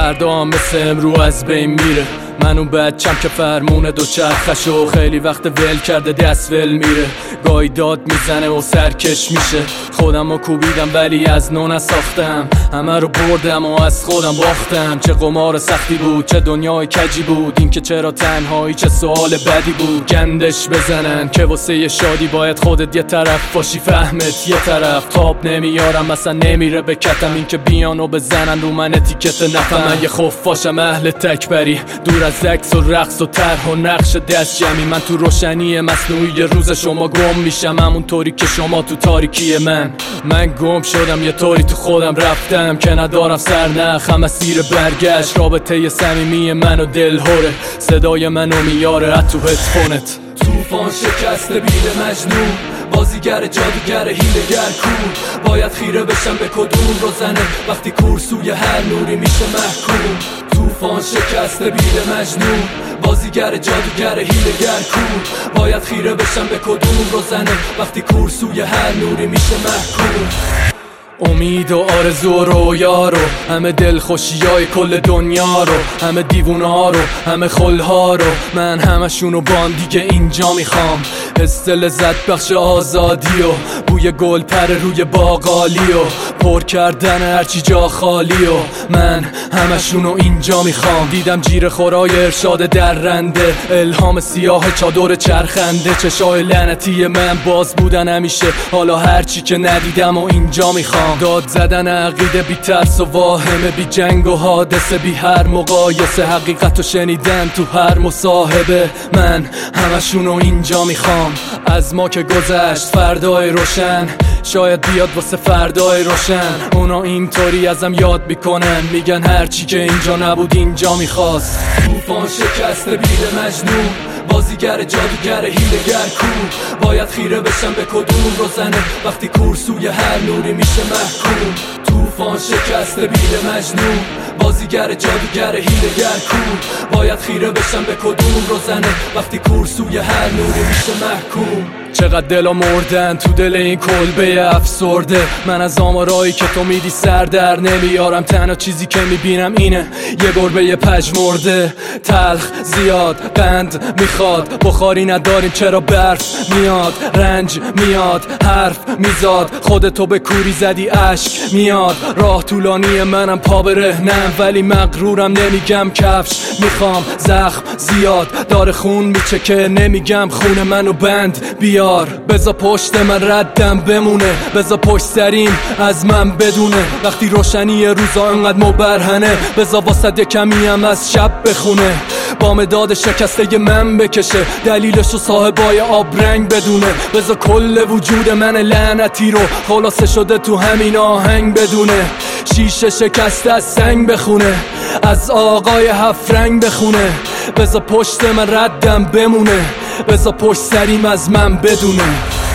فردا هم مثل امرو از بین میره. من اون بچم که فرمونه دوچرخشو خیلی وقت ول کرده دست ول میره. گاهی داد میزنه و سرکش میشه. خودم رو کوبیدم ولی از نو نساختم. همه رو بردم و از خودم باختم. چه قمار سختی بود، چه دنیای کجی بود. این که چرا تنهایی چه سوال بدی بود. گندش بزنن که واسه شادی باید خودت یه طرف باشی، فهمت یه طرف. تاب نمیارم مثلا نمیره به کتم. این که بیان و بزنن رو من اتیکت نفهم. من یه خفاشم اهل تکبری، دور از عکس و رقص و طرح و نقش دست جمعی. من تو روشنی مصنوعی روز شما گم میشم، همونطوری که شما تو تاریکی من گم شدم. یه طوری تو خودم رفتم که ندارم سرنخ. هم مسیر برگشت رابطه صمیمی من و دلهوره. صدای منو میاره تو هدفونت. طوفان شکست بیل مجنون، بازیگر جادوگر هیلگر کور. باید خیره بشم به کدوم روزنه وقتی کورسوی هر نوری میشه محکوم. طوفان شکست بیل مجنون، بازیگر جادوگر هیلگر کور. باید خیره بشم به کدوم روزنه وقتی کورسوی هر نوری میشه محکوم. امید و آرزو و رویا رو، همه دلخوشیای کل دنیا رو، همه دیوونا رو، همه خلها رو، من همشونو با دیگه اینجا میخوام. حس لذت بخش آزادی و بوی گل پر روی باقالی و پر کردن هرچی جا خالی و من همشونو اینجا میخوام. دیدم جیر خورای ارشاد درنده، الهام سیاه چادر چرخنده. چشای لعنتی من باز بودن همیشه، حالا هرچی که ندیدم و اینجا میخوام. داد زدن عقیده بی ترس و واهمه، بی جنگ و حادثه، بی هر مقایسه. حقیقت رو شنیدن تو هر مصاحبه، من همشونو اینجا میخوام. از ما که گذشت فردای روشن، شاید بیاد واسه فردای روشن. اونا اینطوری ازم یاد میکنن، میگن هرچی که اینجا نبود اینجا میخواست. طوفان شکست بیل مجنون، بازیگر جادوگر هیلگر کور. باید خیره بشم به کدوم روزنه وقتی کورسوی هر نوری میشه محکوم. طوفان شکست بیل مجنون، بازیگر جادوگر هیلگر کور. باید خیره بشم به کدوم روزنه وقتی کورسوی هر نوری میشه محکوم. چقدر دلا مردن تو دل این کلبه افسرده. من از آمارایی که تو میدی سر در نمیارم. تنها چیزی که میبینم اینه یه گربه پژمرده. تلخ زیاد بند میخواد، بخاری نداریم چرا برف میاد. رنج میاد حرف میزاد، خودتو به کوری زدی اشک میاد. راه طولانی منم پا به رهنم، ولی مغرورم نمیگم کفش میخوام. زخم زیاد داره خون میچکه، نمیگم خون منو بند بیار. بذار پشت من ردم بمونه، بذار پشت سریم از من بدونه. وقتی روشنی روزا انقدر مبرهنه، بذار واسه کمی هم از شب بخونه. با مداد شکسته من بکشه، دلیلشو صاحبای آبرنگ بدونه. بذار کل وجود من لعنتی رو خلاصه شده تو همین آهنگ بدونه. شیشه شکسته از سنگ بخونه، از آقای هفت رنگ بخونه. بذار پشت من ردم بمونه، بذار پشت سریم از من بدونه.